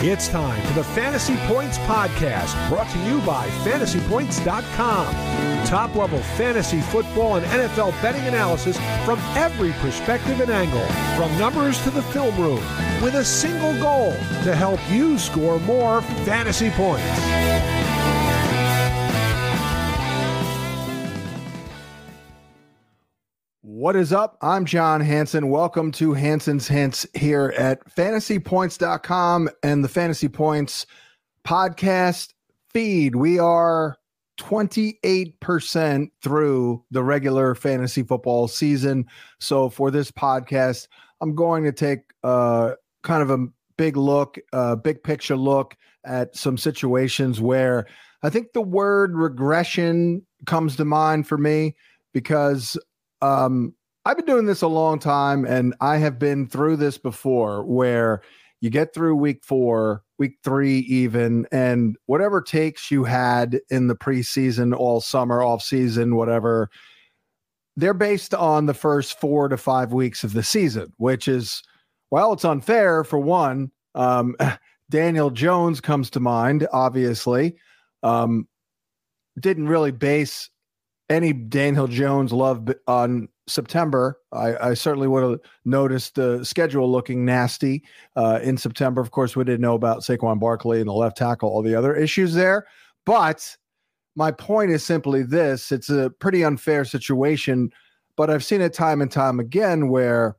It's time for the Fantasy Points Podcast, brought to you by FantasyPoints.com. Top-level fantasy football and NFL betting analysis from every perspective and angle, from numbers to the film room, with a single goal to help you score more fantasy points. What is up? I'm John Hansen. Welcome to Hansen's Hints here at FantasyPoints.com and the Fantasy Points podcast feed. We are 28% through the regular fantasy football season. So for this podcast, I'm going to take kind of a big picture look at some situations where I think the word regression comes to mind for me because I've been doing this a long time, and I have been through this before where you get through week 4, week 3 even, and whatever takes you had in the preseason, all summer, off season, whatever, they're based on the first 4 to 5 weeks of the season, which is, well, it's unfair for one. Daniel Jones comes to mind, obviously. Didn't really base any Daniel Jones love on September. I certainly would have noticed the schedule looking nasty in September. Of course, we didn't know about Saquon Barkley and the left tackle, all the other issues there. But my point is simply this. It's a pretty unfair situation, but I've seen it time and time again where,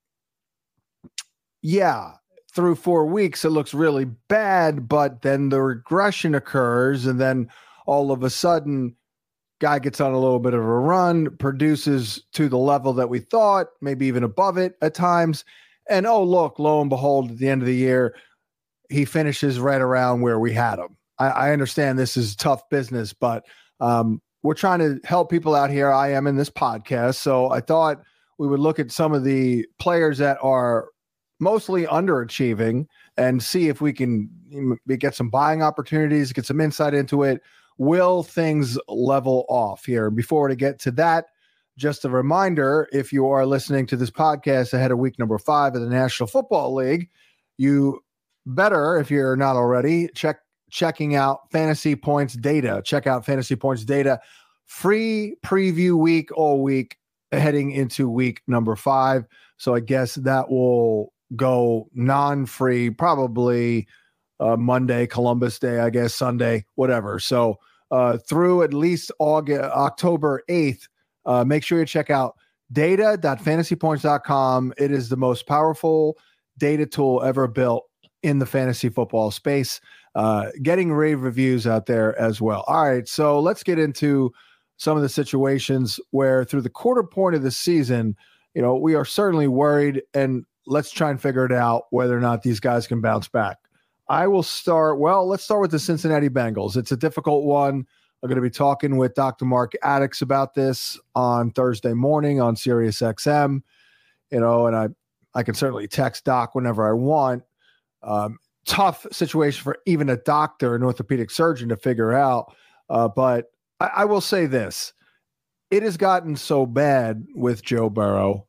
yeah, through 4 weeks, it looks really bad, but then the regression occurs, and then all of a sudden, guy gets on a little bit of a run, produces to the level that we thought, maybe even above it at times. And oh, look, lo and behold, at the end of the year, he finishes right around where we had him. I understand this is tough business, but we're trying to help people out here. I am in this podcast. So I thought we would look at some of the players that are mostly underachieving and see if we can get some buying opportunities, get some insight into it. Will things level off here? Before we get to that, just a reminder, if you are listening to this podcast ahead of week number 5 of the National Football League, you better, if you're not already, checking out Fantasy Points Data. Check out Fantasy Points Data. Free preview week all week heading into week number 5. So I guess that will go non-free probably Monday, Columbus Day, I guess, Sunday, whatever. So through at least October 8th, make sure you check out data.fantasypoints.com. It is the most powerful data tool ever built in the fantasy football space. Getting rave reviews out there as well. All right, so let's get into some of the situations where through the quarter point of the season, we are certainly worried, and let's try and figure it out whether or not these guys can bounce back. Let's start with the Cincinnati Bengals. It's a difficult one. I'm going to be talking with Dr. Mark Addix about this on Thursday morning on Sirius XM, and I can certainly text Doc whenever I want. Tough situation for even a doctor, an orthopedic surgeon to figure out. But I will say this. It has gotten so bad with Joe Burrow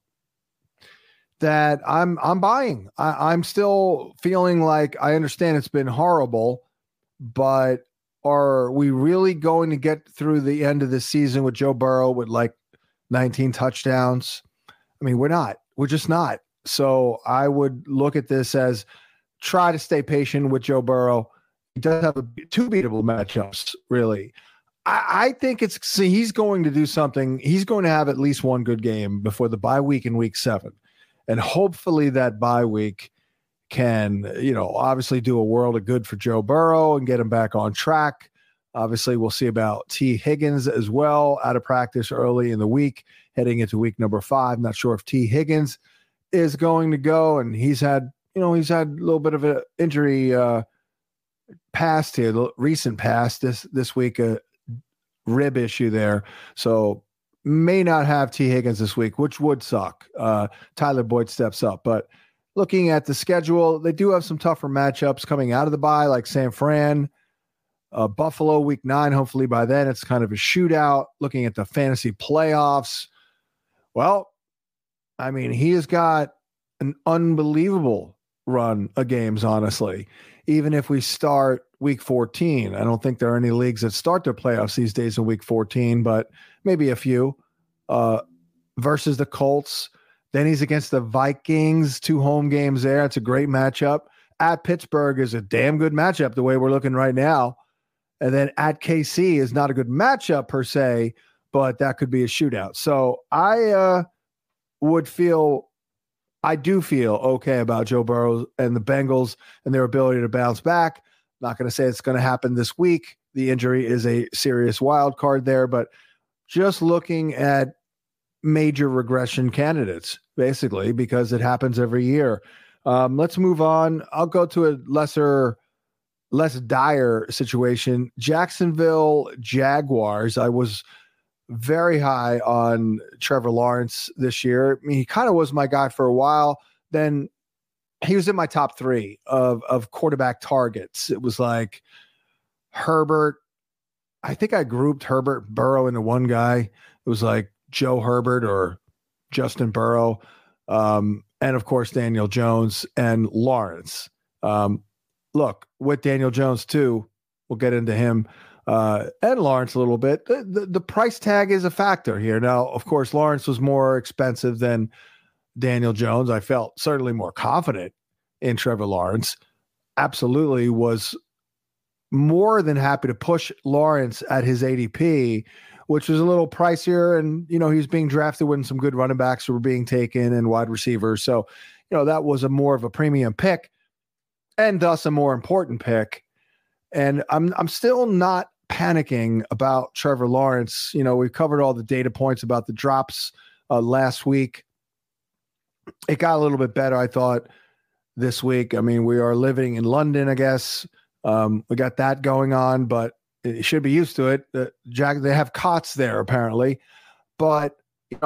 that I'm buying. I'm still feeling like I understand it's been horrible, but are we really going to get through the end of the season with Joe Burrow with like 19 touchdowns? I mean, we're not. We're just not. So I would look at this as try to stay patient with Joe Burrow. He does have 2 beatable matchups, really. I think he's going to do something. He's going to have at least one good game before the bye week in week 7. And hopefully that bye week can, obviously do a world of good for Joe Burrow and get him back on track. Obviously, we'll see about T. Higgins as well, out of practice early in the week, heading into week number 5. Not sure if T. Higgins is going to go, and he's had a little bit of an injury past here, recent past this week, a rib issue there. So may not have T. Higgins this week, which would suck. Tyler Boyd steps up. But looking at the schedule, they do have some tougher matchups coming out of the bye, like San Fran, Buffalo week 9. Hopefully by then it's kind of a shootout. Looking at the fantasy playoffs, well, I mean, he has got an unbelievable run of games, honestly. even if we start week 14. I don't think there are any leagues that start their playoffs these days in week 14, but maybe a few. Versus the Colts. Then he's against the Vikings, 2 home games there. It's a great matchup. At Pittsburgh is a damn good matchup the way we're looking right now. And then at KC is not a good matchup per se, but that could be a shootout. So I do feel okay about Joe Burrow and the Bengals and their ability to bounce back. Not going to say it's going to happen this week. The injury is a serious wild card there, but just looking at major regression candidates, basically, because it happens every year. Let's move on. I'll go to a less dire situation. Jacksonville Jaguars. I was very high on Trevor Lawrence this year. I mean, he kind of was my guy for a while. Then he was in my top 3 of quarterback targets. It was like Herbert. I think I grouped Herbert, Burrow into one guy. It was like Joe Herbert or Justin Burrow. And of course, Daniel Jones and Lawrence. Look, with Daniel Jones too, we'll get into him and Lawrence a little bit. The price tag is a factor here. Now, of course, Lawrence was more expensive than Daniel Jones. I felt certainly more confident in Trevor Lawrence. Absolutely was more than happy to push Lawrence at his ADP, which was a little pricier. And, he was being drafted when some good running backs were being taken and wide receivers. So, that was a more of a premium pick and thus a more important pick. And I'm still not panicking about Trevor Lawrence. We covered all the data points about the drops last week. It got a little bit better, I thought, this week. I mean, we are living in London, I guess. We got that going on, but you should be used to it. They have cots there, apparently. But,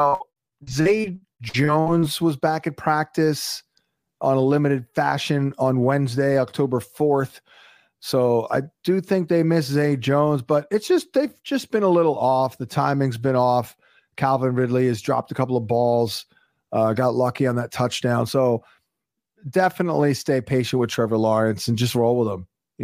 Zay Jones was back at practice on a limited fashion on Wednesday, October 4th. So I do think they miss Zay Jones, but they've just been a little off. The timing's been off. Calvin Ridley has dropped a couple of balls, got lucky on that touchdown. So definitely stay patient with Trevor Lawrence and just roll with him.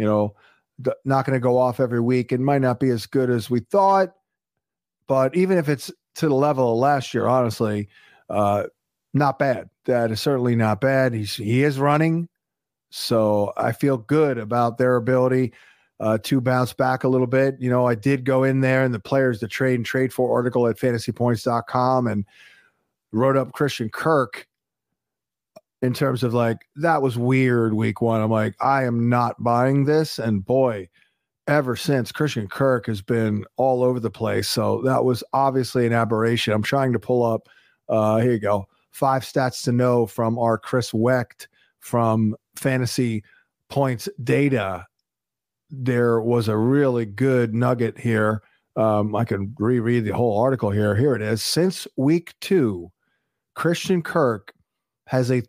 Not going to go off every week. It might not be as good as we thought, but even if it's to the level of last year, honestly, not bad. That is certainly not bad. He is running. So I feel good about their ability to bounce back a little bit. I did go in there in the players to trade and trade for article at fantasypoints.com and wrote up Christian Kirk in terms of that was weird week 1. I'm like, I am not buying this. And boy, ever since, Christian Kirk has been all over the place. So that was obviously an aberration. I'm trying to pull up, here you go, 5 stats to know from our Chris Wecht from Fantasy Points Data. There was a really good nugget here. I can reread the whole article here. Here it is. Since week 2, Christian Kirk has a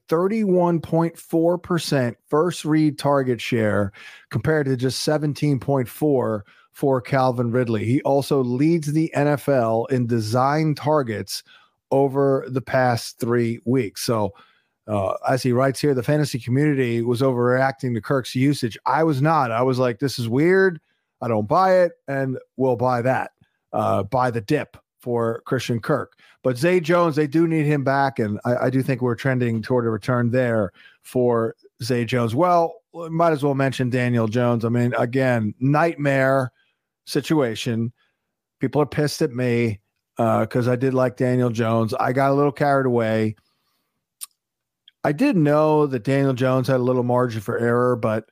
31.4% first read target share compared to just 17.4% for Calvin Ridley. He also leads the NFL in design targets over the past 3 weeks. So as he writes here, the fantasy community was overreacting to Kirk's usage. I was not. I was like, this is weird. I don't buy it. And we'll buy that. Buy the dip for Christian Kirk. But Zay Jones, they do need him back. And I do think we're trending toward a return there for Zay Jones. Well, might as well mention Daniel Jones. I mean, again, nightmare situation. People are pissed at me because I did like Daniel Jones. I got a little carried away. I did know that Daniel Jones had a little margin for error, but,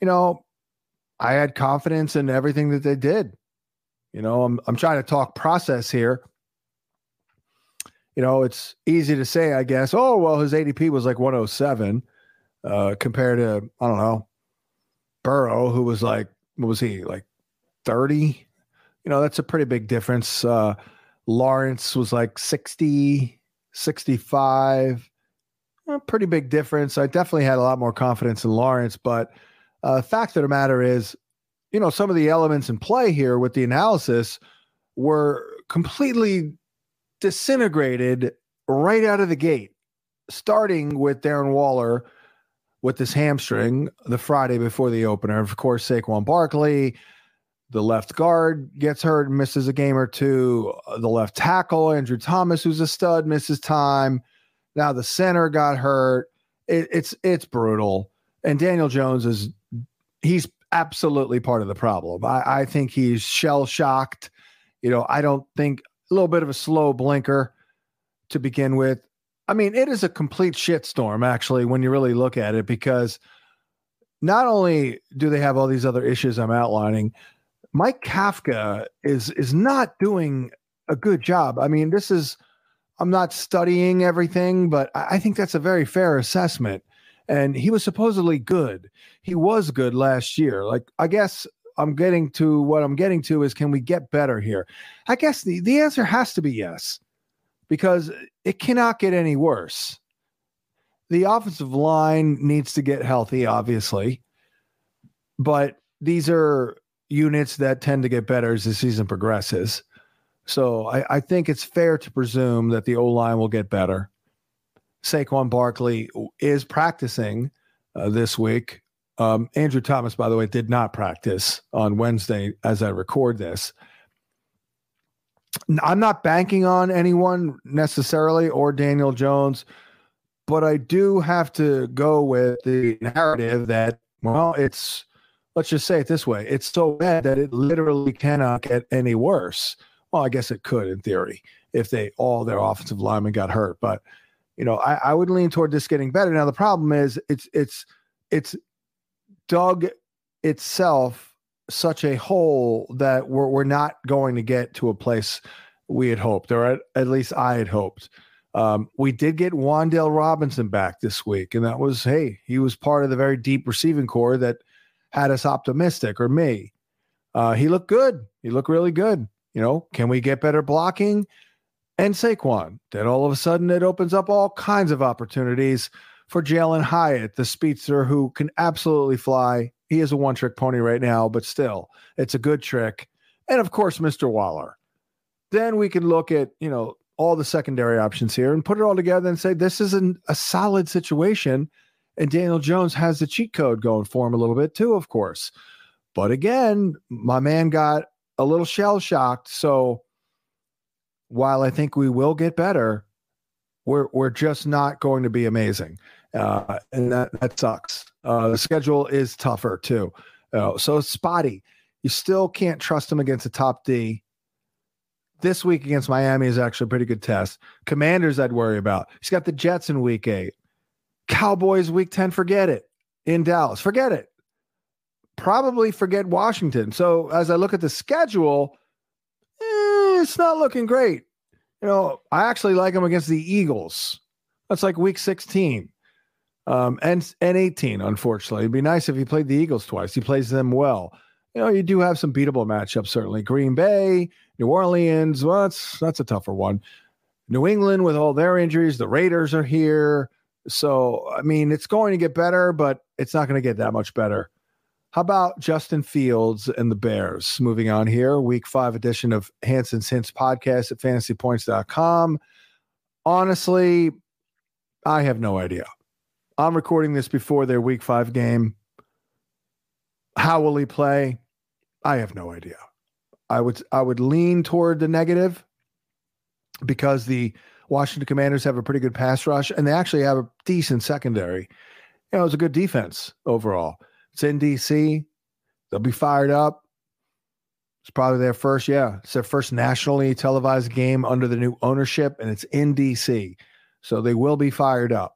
I had confidence in everything that they did. I'm trying to talk process here. It's easy to say, I guess, oh, well, his ADP was like 107 compared to, I don't know, Burrow, who was like, what was he, like 30? That's a pretty big difference. Lawrence was like 60, 65. A pretty big difference. I definitely had a lot more confidence in Lawrence, but the fact of the matter is, some of the elements in play here with the analysis were completely disintegrated right out of the gate, starting with Darren Waller with this hamstring the Friday before the opener. Of course, Saquon Barkley, the left guard, gets hurt and misses a game or two. The left tackle, Andrew Thomas, who's a stud, misses time. Now the center got hurt. It's brutal. And Daniel Jones he's absolutely part of the problem. I think he's shell-shocked. I don't think a little bit of a slow blinker to begin with. I mean, it is a complete shitstorm, actually, when you really look at it, because not only do they have all these other issues I'm outlining, Mike Kafka is not doing a good job. I mean, I'm not studying everything, but I think that's a very fair assessment. And he was supposedly good. He was good last year. Like, I guess what I'm getting to is, can we get better here? I guess the answer has to be yes, because it cannot get any worse. The offensive line needs to get healthy, obviously, but these are units that tend to get better as the season progresses. So I think it's fair to presume that the O-line will get better. Saquon Barkley is practicing this week. Andrew Thomas, by the way, did not practice on Wednesday as I record this. I'm not banking on anyone necessarily or Daniel Jones, but I do have to go with the narrative that, well, let's just say it this way. It's so bad that it literally cannot get any worse. Well, I guess it could in theory if all their offensive linemen got hurt, but I would lean toward this getting better. Now, the problem is it's dug itself such a hole that we're not going to get to a place we had hoped, or at least I had hoped. We did get Wan'Dale Robinson back this week, and that was, he was part of the very deep receiving core that had us optimistic, or me. He looked good. He looked really good. Can we get better blocking? And Saquon, then all of a sudden it opens up all kinds of opportunities for Jalen Hyatt, the speedster who can absolutely fly. He is a one-trick pony right now, but still, it's a good trick. And of course, Mr. Waller. Then we can look at, all the secondary options here and put it all together and say, this is a solid situation. And Daniel Jones has the cheat code going for him a little bit too, of course. But again, my man got a little shell-shocked. So while I think we will get better, we're just not going to be amazing. And that sucks. The schedule is tougher too. So it's spotty. You still can't trust him against a top D. This week against Miami is actually a pretty good test. Commanders I'd worry about. He's got the Jets in week 8. Cowboys week 10, forget it. In Dallas, forget it. Probably forget Washington. So as I look at the schedule, it's not looking great. I actually like him against the Eagles. That's like week 16 and 18, unfortunately. It'd be nice if he played the Eagles twice. He plays them well. You do have some beatable matchups, certainly. Green Bay, New Orleans, well, that's a tougher one. New England with all their injuries, the Raiders are here. So, I mean, it's going to get better, but it's not going to get that much better. How about Justin Fields and the Bears? Moving on here, week 5 edition of Hanson's Hints podcast at fantasypoints.com. Honestly, I have no idea. I'm recording this before their week 5 game. How will he play? I have no idea. I would lean toward the negative because the Washington Commanders have a pretty good pass rush, and they actually have a decent secondary. It's a good defense overall. It's in DC. They'll be fired up. It's probably their first, it's their first nationally televised game under the new ownership, and it's in DC. So they will be fired up.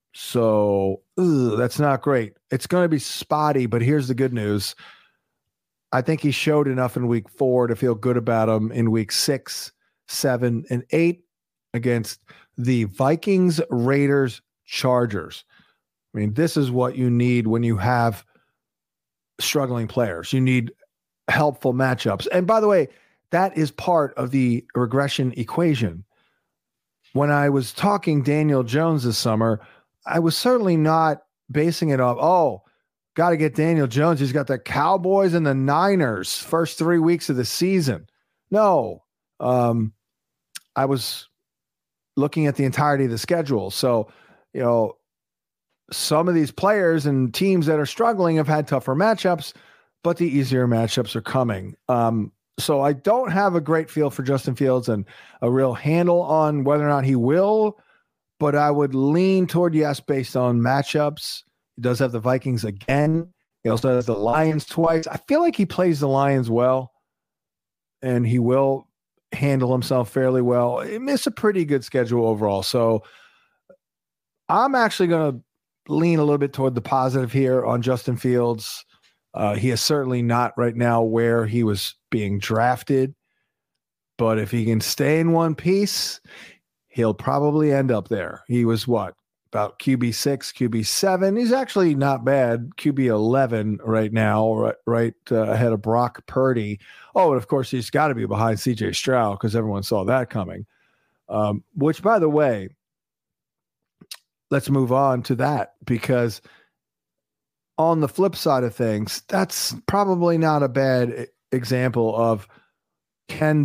So that's not great. It's going to be spotty, but here's the good news. I think he showed enough in week 4 to feel good about him in week 6, 7, and 8 against the Vikings, Raiders, Chargers. I mean, this is what you need when you have struggling players. You need helpful matchups. And by the way, that is part of the regression equation. When I was talking Daniel Jones this summer, I was certainly not basing it off, got to get Daniel Jones. He's got the Cowboys and the Niners first 3 weeks of the season. No, I was looking at the entirety of the schedule. So, some of these players and teams that are struggling have had tougher matchups, but the easier matchups are coming. So I don't have a great feel for Justin Fields and a real handle on whether or not he will, but I would lean toward yes based on matchups. He does have the Vikings again. He also has the Lions twice. I feel like he plays the Lions well, and he will handle himself fairly well. It's a pretty good schedule overall. So I'm actually going to lean a little bit toward the positive here on Justin Fields. He is certainly not right now where he was being drafted, but if he can stay in one piece, he'll probably end up there. He was about QB6, QB7. He's actually not bad. QB11 right now, right ahead of Brock Purdy. Oh, and of course, he's got to be behind CJ Stroud because everyone saw that coming. Which, by the way, let's move on to that, because on the flip side of things, that's probably not a bad example of can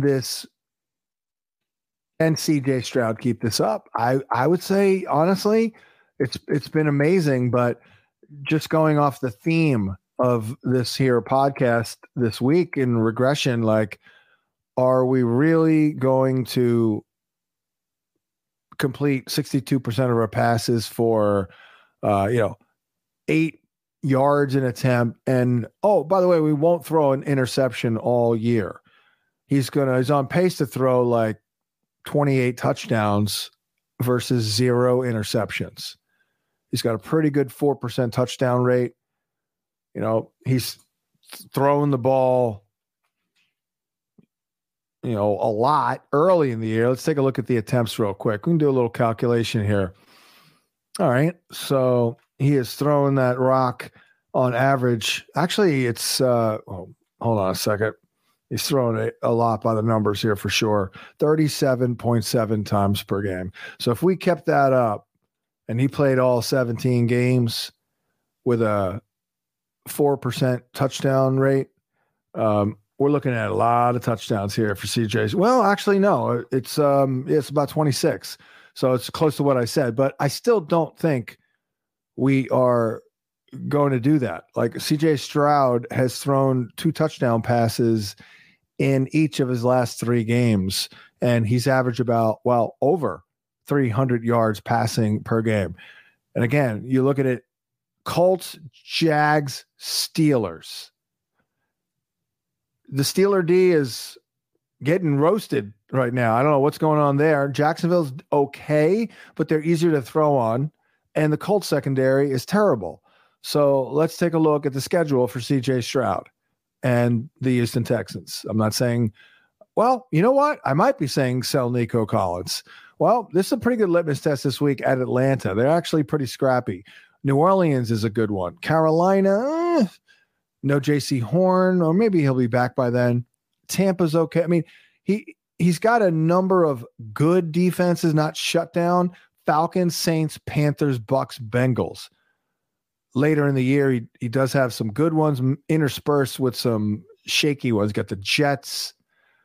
CJ Stroud keep this up? I would say, honestly, it's been amazing, but just going off the theme of this here podcast this week in regression, like, are we really going to complete 62% of our passes for, 8 yards an attempt? And, oh, by the way, we won't throw an interception all year. He's on pace to throw like 28 touchdowns versus 0 interceptions. He's got a pretty good 4% touchdown rate. He's throwing the ball, a lot early in the year. Let's take a look at the attempts real quick. We can do a little calculation here. All right. So he is throwing that rock on average. Actually, it's, hold on a second. He's throwing a lot by the numbers here for sure. 37.7 times per game. So if we kept that up and he played all 17 games with a 4% touchdown rate, we're looking at a lot of touchdowns here for CJ. Well, actually, no, it's about 26. So it's close to what I said, but I still don't think we are going to do that. Like, CJ Stroud has thrown 2 touchdown passes in each of his last 3 games, and he's averaged over 300 yards passing per game. And again, you look at it, Colts, Jags, Steelers. The Steeler D is getting roasted right now. I don't know what's going on there. Jacksonville's okay, but they're easier to throw on, and the Colts secondary is terrible. So let's take a look at the schedule for CJ Stroud and the Houston Texans. I'm not saying, well, you know what? I might be saying sell Nico Collins. Well, this is a pretty good litmus test this week at Atlanta. They're actually pretty scrappy. New Orleans is a good one. Carolina, no JC Horn, or maybe he'll be back by then. Tampa's okay. I mean, he's got a number of good defenses, not shut down. Falcons, Saints, Panthers, Bucks, Bengals. Later in the year, he does have some good ones interspersed with some shaky ones. Got the Jets.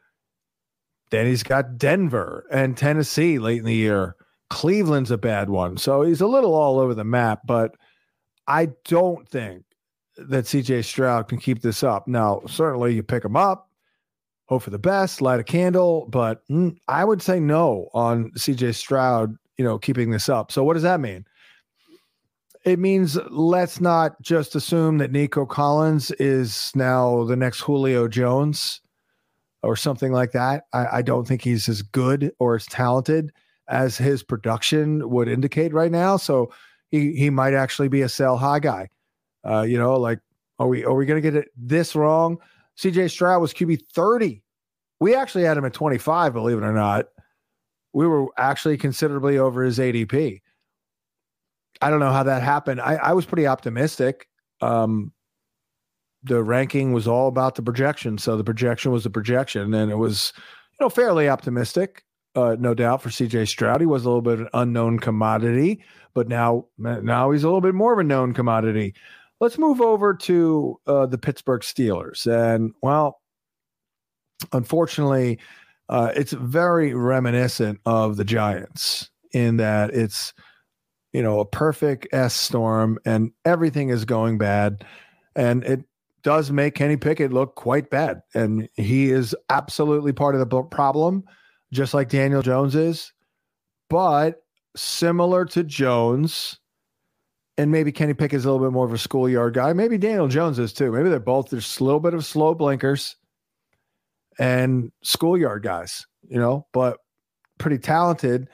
Then he's got Denver and Tennessee late in the year. Cleveland's a bad one. So he's a little all over the map, but I don't think that CJ Stroud can keep this up. Now, certainly you pick him up, hope for the best, light a candle, but I would say no on CJ Stroud, keeping this up. So what does that mean? It means let's not just assume that Nico Collins is now the next Julio Jones or something like that. I don't think he's as good or as talented as his production would indicate right now. So he might actually be a sell high guy. Are we going to get it this wrong? CJ Stroud was QB 30. We actually had him at 25, believe it or not. We were actually considerably over his ADP. I don't know how that happened. I was pretty optimistic. The ranking was all about the projection. So the projection was the projection, and it was, fairly optimistic, no doubt, for CJ Stroud. He was a little bit of an unknown commodity, but now he's a little bit more of a known commodity. Let's move over to the Pittsburgh Steelers. And, well, unfortunately, it's very reminiscent of the Giants in that it's a perfect S storm, and everything is going bad. And it does make Kenny Pickett look quite bad. And he is absolutely part of the problem, just like Daniel Jones is. But similar to Jones, and maybe Kenny Pickett is a little bit more of a schoolyard guy. Maybe Daniel Jones is too. Maybe they're both just a little bit of slow blinkers and schoolyard guys, but pretty talented.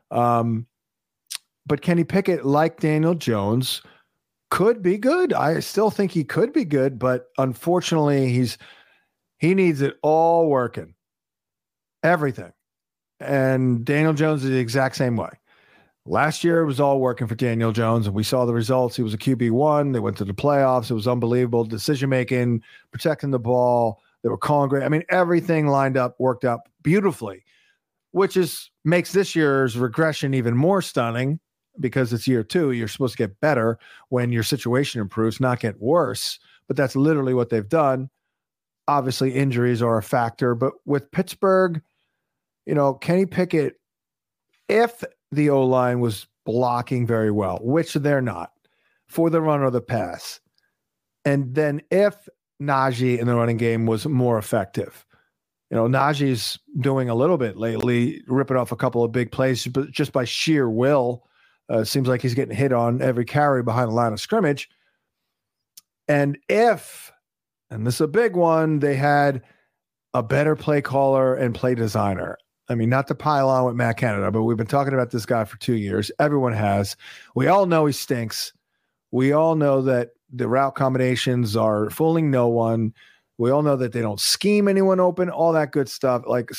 But Kenny Pickett, like Daniel Jones, could be good. I still think he could be good, but unfortunately, he needs it all working, everything. And Daniel Jones is the exact same way. Last year, it was all working for Daniel Jones, and we saw the results. He was a QB1. They went to the playoffs. It was unbelievable decision-making, protecting the ball. They were calling great. I mean, everything lined up, worked out beautifully, which makes this year's regression even more stunning because it's year 2. You're supposed to get better when your situation improves, not get worse. But that's literally what they've done. Obviously, injuries are a factor. But with Pittsburgh, Kenny Pickett, if the O-line was blocking very well, which they're not, for the run or the pass, and then if Najee in the running game was more effective, Najee's doing a little bit lately, ripping off a couple of big plays, but just by sheer will. Seems like he's getting hit on every carry behind the line of scrimmage. And this is a big one, they had a better play caller and play designer. I mean, not to pile on with Matt Canada, but we've been talking about this guy for 2 years. Everyone has. We all know he stinks. We all know that the route combinations are fooling no one. We all know that they don't scheme anyone open, all that good stuff.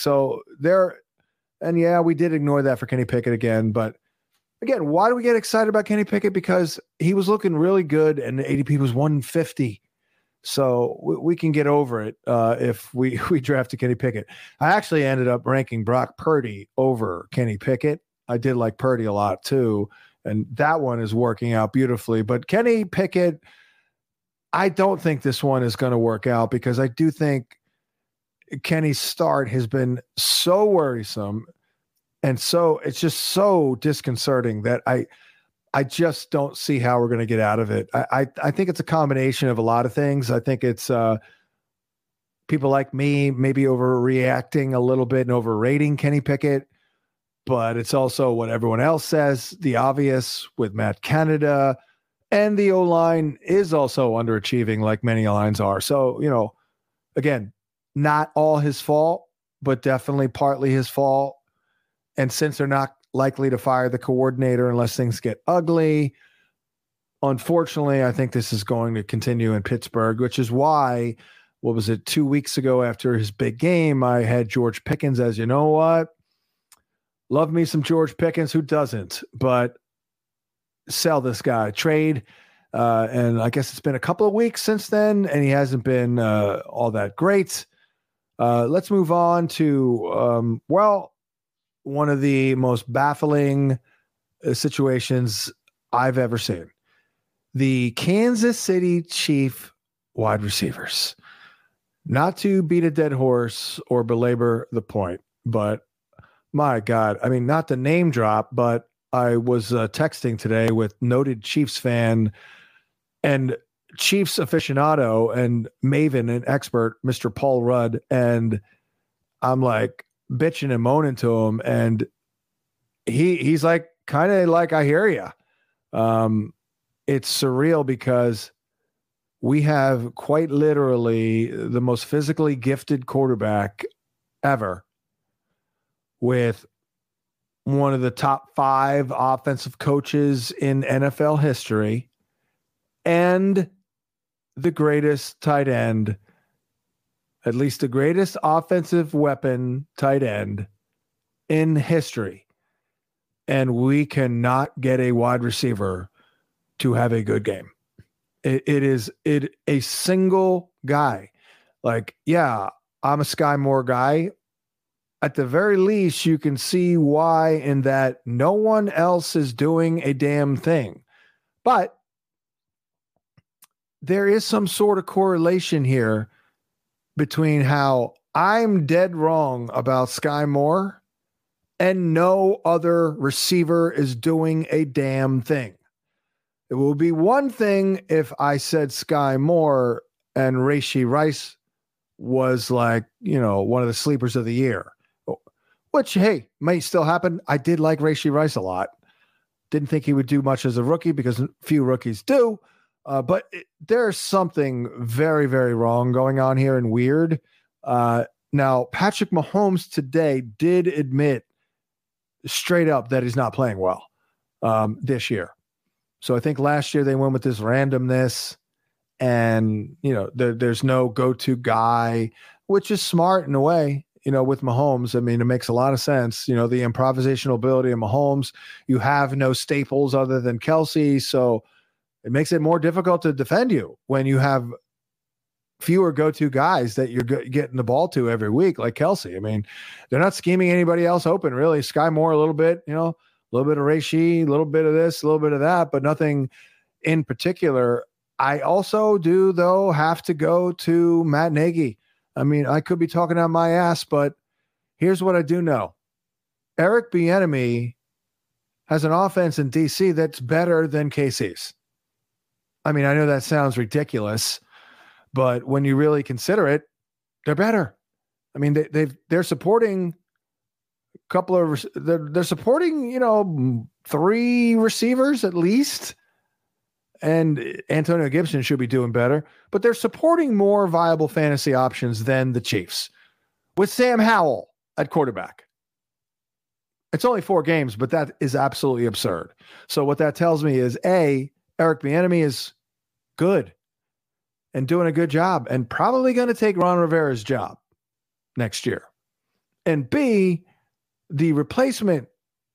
We did ignore that for Kenny Pickett again. But again, why do we get excited about Kenny Pickett? Because he was looking really good and the ADP was 150. So we can get over it if we drafted Kenny Pickett. I actually ended up ranking Brock Purdy over Kenny Pickett. I did like Purdy a lot too, and that one is working out beautifully. But Kenny Pickett, I don't think this one is going to work out because I do think Kenny's start has been so worrisome, and so it's just so disconcerting that I just don't see how we're going to get out of it. I think it's a combination of a lot of things. I think it's people like me maybe overreacting a little bit and overrating Kenny Pickett, but it's also what everyone else says, the obvious with Matt Canada, and the O-line is also underachieving like many lines are. So, again, not all his fault, but definitely partly his fault. And since they're not likely to fire the coordinator unless things get ugly, unfortunately, I think this is going to continue in Pittsburgh, which is why, 2 weeks ago after his big game, I had George Pickens as, love me some George Pickens. Who doesn't? But sell this guy, trade. And I guess it's been a couple of weeks since then, and he hasn't been all that great. Let's move on to, one of the most baffling situations I've ever seen. The Kansas City Chiefs wide receivers. Not to beat a dead horse or belabor the point, but my God, I mean, not to name drop, but I was texting today with noted Chiefs fan and Chiefs aficionado and maven and expert, Mr. Paul Rudd. And I'm like, bitching and moaning to him, and he's like, kind of like, I hear you. It's surreal because we have quite literally the most physically gifted quarterback ever, with one of the top 5 offensive coaches in NFL history and the greatest tight end, at least the greatest offensive weapon tight end in history. And we cannot get a wide receiver to have a good game. It is a single guy. Like, yeah, I'm a Sky Moore guy. At the very least, you can see why in that no one else is doing a damn thing. But there is some sort of correlation here between how I'm dead wrong about Sky Moore and no other receiver is doing a damn thing. It will be one thing if I said Sky Moore and Rashee Rice was like, one of the sleepers of the year, which, hey, may still happen. I did like Rashee Rice a lot. Didn't think he would do much as a rookie because few rookies do. But there's something very, very wrong going on here and weird. Now, Patrick Mahomes today did admit straight up that he's not playing well this year. So I think last year they went with this randomness and, there's no go-to guy, which is smart in a way, with Mahomes. I mean, it makes a lot of sense. The improvisational ability of Mahomes, you have no staples other than Kelce. So it makes it more difficult to defend you when you have fewer go-to guys that you're getting the ball to every week, like Kelce. I mean, they're not scheming anybody else open, really. Sky Moore a little bit, a little bit of Rashee, a little bit of this, a little bit of that, but nothing in particular. I also do, though, have to go to Matt Nagy. I mean, I could be talking out my ass, but here's what I do know. Eric Bieniemy has an offense in DC that's better than KC's. I mean, I know that sounds ridiculous, but when you really consider it, they're better. I mean, they're supporting a couple of they're supporting 3 receivers at least, and Antonio Gibson should be doing better. But they're supporting more viable fantasy options than the Chiefs with Sam Howell at quarterback. It's only 4 games, but that is absolutely absurd. So what that tells me is A, Eric Bieniemy is good and doing a good job and probably going to take Ron Rivera's job next year. And B, the replacement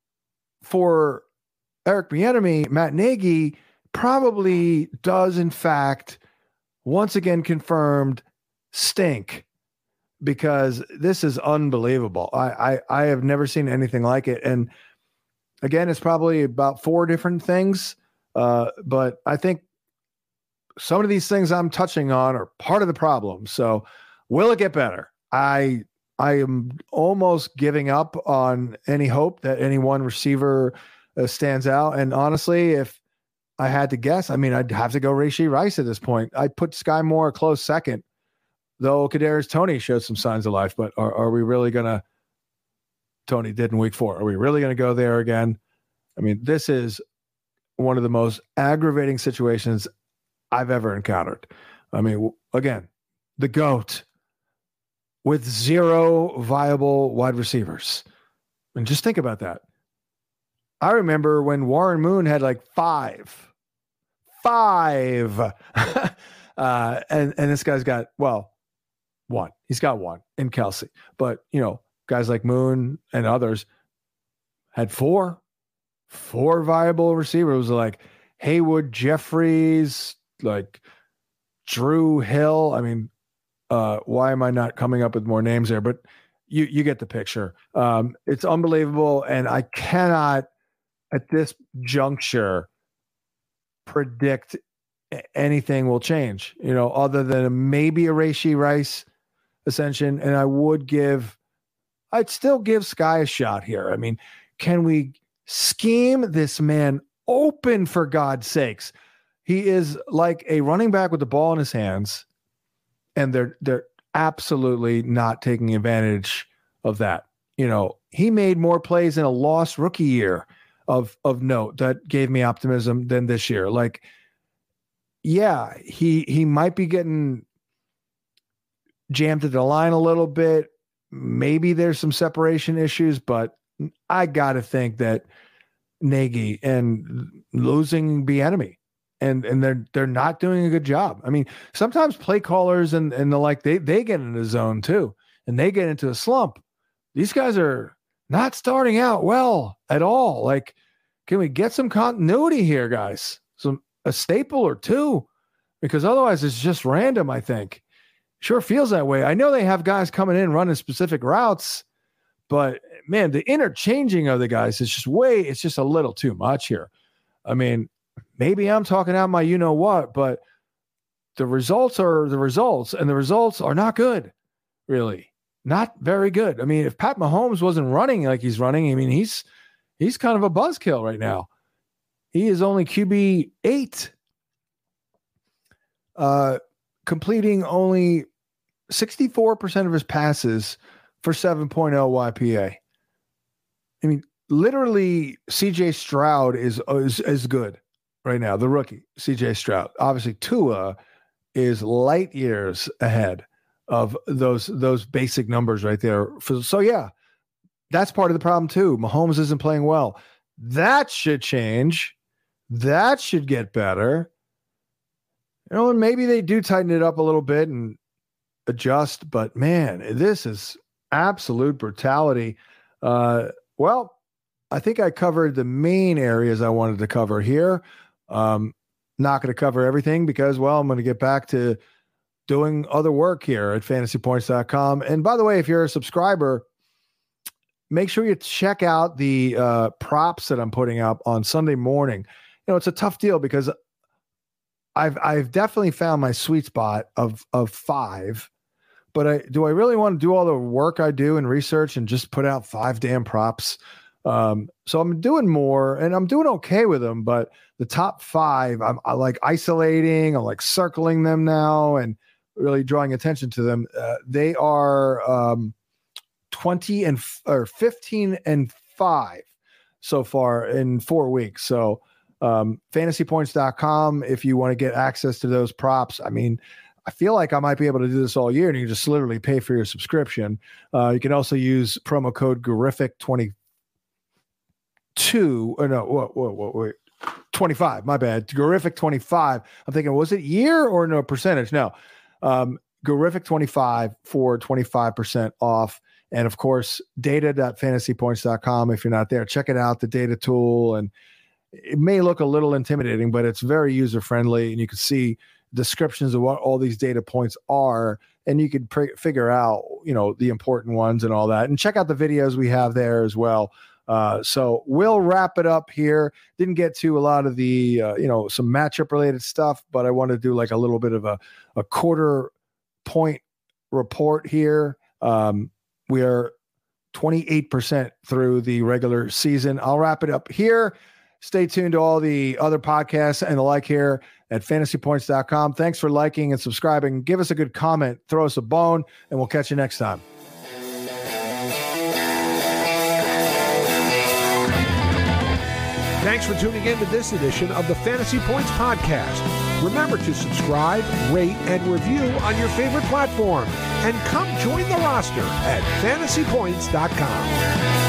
for Eric Bieniemy, Matt Nagy, probably does, in fact, once again confirmed, stink, because this is unbelievable. I have never seen anything like it. And again, it's probably about 4 different things, but I think some of these things I'm touching on are part of the problem. So will it get better? I am almost giving up on any hope that any one receiver stands out. And honestly, if I had to guess, I mean, I'd have to go Rashee Rice at this point. I'd put Sky Moore a close second, though Kadarius Toney showed some signs of life. But are we really going to – Toney did in week 4. Are we really going to go there again? I mean, this is one of the most aggravating situations I've ever encountered. I mean, again, the GOAT with 0 viable wide receivers. And just think about that. I remember when Warren Moon had like 5. And this guy's got, 1. He's got 1 in Kelce. But, guys like Moon and others had 4 viable receivers, like Haywood, Jeffries, like Drew Hill. I mean, why am I not coming up with more names there? But you get the picture. It's unbelievable. And I cannot at this juncture predict anything will change, other than maybe a Rashee Rice ascension. And I'd still give Sky a shot here. I mean, can we scheme this man open, for God's sakes? He is like a running back with the ball in his hands, and they're absolutely not taking advantage of that. He made more plays in a lost rookie year of note that gave me optimism than this year. Like, yeah, he might be getting jammed to the line a little bit. Maybe there's some separation issues, but I got to think that Nagy and losing Bieniemy, and they're not doing a good job. I mean, sometimes play callers and the like, they get in the zone too, and they get into a slump. These guys are not starting out well at all. Like, can we get some continuity here, guys? A staple or 2, because otherwise it's just random. I think sure feels that way. I know they have guys coming in running specific routes, but man, the interchanging of the guys is just it's just a little too much here. I mean, maybe I'm talking out my what, but the results are the results, and the results are not good, really. not very good. I mean, if Pat Mahomes wasn't running like he's running, I mean, he's kind of a buzzkill right now. He is only QB 8, completing only 64% of his passes for 7.0 YPA. I mean, literally, CJ Stroud is good right now. The rookie, CJ Stroud. Obviously, Tua is light years ahead of those basic numbers right there. So yeah, that's part of the problem too. Mahomes isn't playing well. That should change. That should get better. You know, and maybe they do tighten it up a little bit and adjust, but man, this is absolute brutality. Well, I think I covered the main areas I wanted to cover here. Not going to cover everything because, well, I'm going to get back to doing other work here at fantasypoints.com. And by the way, if you're a subscriber, make sure you check out the props that I'm putting up on Sunday morning. You know, it's a tough deal because I've definitely found my sweet spot of 5. But do I really want to do all the work I do and research and just put out 5 damn props? So I'm doing more and I'm doing okay with them, but the top 5, I like isolating, I'm like circling them now and really drawing attention to them. They are 15 and 5 so far in 4 weeks. So fantasypoints.com, if you want to get access to those props. I mean, I feel like I might be able to do this all year and you can just literally pay for your subscription. You can also use promo code Gorific22. Or no, wait. 25, my bad. Gorific25. I'm thinking, was it year or no percentage? No. Gorific25 for 25% off. And of course, data.fantasypoints.com. If you're not there, check it out, the data tool. And it may look a little intimidating, but it's very user-friendly. And you can see descriptions of what all these data points are. And you can figure out, you know, the important ones and all that. And check out the videos we have there as well. So we'll wrap it up here. Didn't get to a lot of the, some matchup related stuff, but I want to do like a little bit of a quarter point report here. We are 28% through the regular season. I'll wrap it up here. Stay tuned to all the other podcasts and the like here at fantasypoints.com. Thanks for liking and subscribing. Give us a good comment, throw us a bone, and we'll catch you next time. Thanks for tuning in to this edition of the Fantasy Points Podcast. Remember to subscribe, rate, and review on your favorite platform. And come join the roster at fantasypoints.com.